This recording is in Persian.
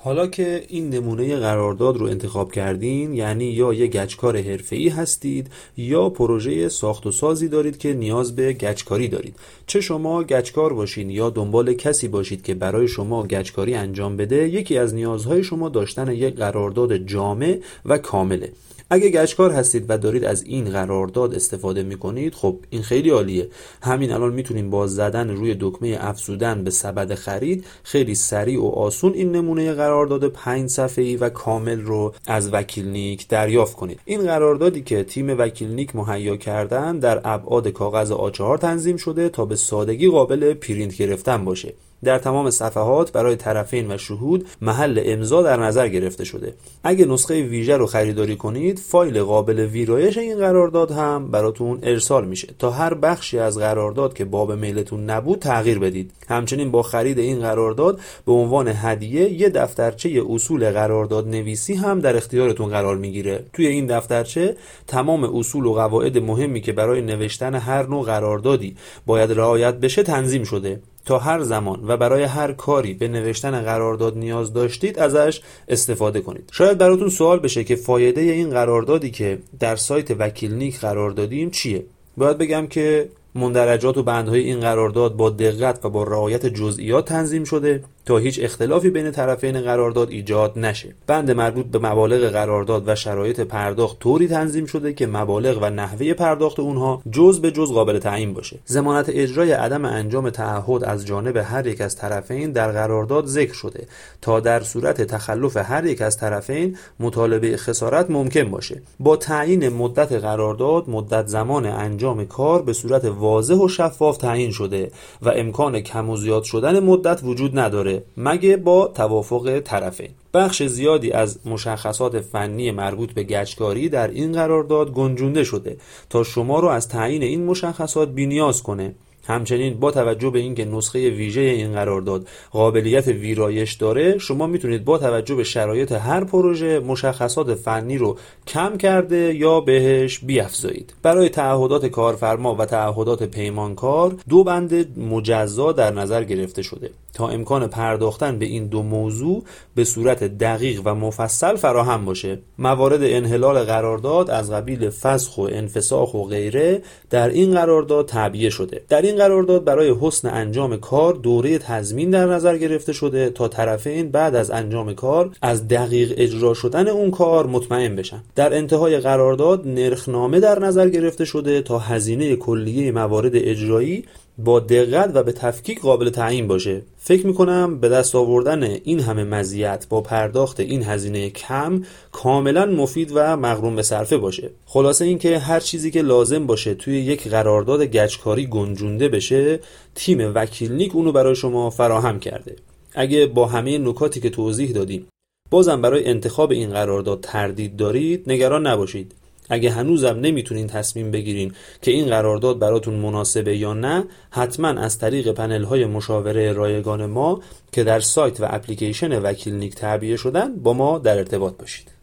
حالا که این نمونه قرارداد رو انتخاب کردین، یعنی یا یه گچکار حرفه‌ای هستید یا پروژه ساخت و سازی دارید که نیاز به گچکاری دارید. چه شما گچکار باشین یا دنبال کسی باشید که برای شما گچکاری انجام بده، یکی از نیازهای شما داشتن یک قرارداد جامع و کامله. اگه گچکار هستید و دارید از این قرارداد استفاده میکنید، خب این خیلی عالیه. همین الان میتونین با زدن روی دکمه افزودن به سبد خرید خیلی سریع و آسون این نمونه قرارداد 5 صفحه‌ای و کامل رو از وکیلنیک دریافت کنید. این قراردادی که تیم وکیلنیک مهیا کردن در ابعاد کاغذ A4 تنظیم شده تا به سادگی قابل پرینت گرفتن باشه. در تمام صفحات برای طرفین و شهود محل امضا در نظر گرفته شده. اگه نسخه ویژه رو خریداری کنید، فایل قابل ویرایش این قرارداد هم براتون ارسال میشه تا هر بخشی از قرارداد که باب میلتون نبود تغییر بدید. همچنین با خرید این قرارداد به عنوان هدیه یه دفترچه اصول قرارداد نویسی هم در اختیارتون قرار میگیره. توی این دفترچه تمام اصول و قواعد مهمی که برای نوشتن هر نوع قراردادی باید رعایت بشه تنظیم شده تا هر زمان و برای هر کاری به نوشتن قرارداد نیاز داشتید ازش استفاده کنید. شاید براتون سوال بشه که فایده این قراردادی که در سایت وکیلنیک قرار دادیم چیه؟ باید بگم که مندرجات و بندهای این قرارداد با دقت و با رعایت جزئیات تنظیم شده تا هیچ اختلافی بین طرفین قرارداد ایجاد نشه. بند مربوط به مبالغ قرارداد و شرایط پرداخت طوری تنظیم شده که مبالغ و نحوه پرداخت اونها جز به جز قابل تعیین باشه. ضمانت اجرای عدم انجام تعهد از جانب هر یک از طرفین در قرارداد ذکر شده تا در صورت تخلف هر یک از طرفین مطالبه خسارت ممکن باشه. با تعیین مدت قرارداد، مدت زمان انجام کار به صورت واضح و شفاف تعیین شده و امکان کم و زیاد شدن مدت وجود نداره مگه با توافق طرفین. بخش زیادی از مشخصات فنی مربوط به گچکاری در این قرارداد گنجونده شده تا شما رو از تعیین این مشخصات بی‌نیاز کنه. همچنین با توجه به اینکه نسخه ویژه این قرارداد قابلیت ویرایش داره، شما میتونید با توجه به شرایط هر پروژه مشخصات فنی رو کم کرده یا بهش بیافزایید. برای تعهدات کارفرما و تعهدات پیمانکار 2 بند مجزا در نظر گرفته شده تا امکان پرداختن به این 2 موضوع به صورت دقیق و مفصل فراهم باشه. موارد انحلال قرارداد از قبیل فسخ و انفساخ و غیره در این قرارداد تعبیه شده. در این قرارداد برای حسن انجام کار دوره تضمین در نظر گرفته شده تا طرفین بعد از انجام کار از دقیق اجرا شدن اون کار مطمئن بشن. در انتهای قرارداد نرخنامه در نظر گرفته شده تا هزینه کلیه موارد اجرایی با دقت و به تفکیک قابل تعیین باشه. فکر میکنم به دست آوردن این همه مزیت با پرداخت این هزینه کم کاملا مفید و مغروم به صرفه باشه. خلاصه این که هر چیزی که لازم باشه توی یک قرارداد گچکاری گنجونده بشه، تیم وکیلنیک اونو برای شما فراهم کرده. اگه با همه نکاتی که توضیح دادیم بازم برای انتخاب این قرارداد تردید دارید، نگران نباشید. اگه هنوزم نمیتونین تصمیم بگیرین که این قرارداد براتون مناسبه یا نه، حتما از طریق پنل‌های مشاوره رایگان ما که در سایت و اپلیکیشن وکیلنیک تعبیه شدن با ما در ارتباط باشید.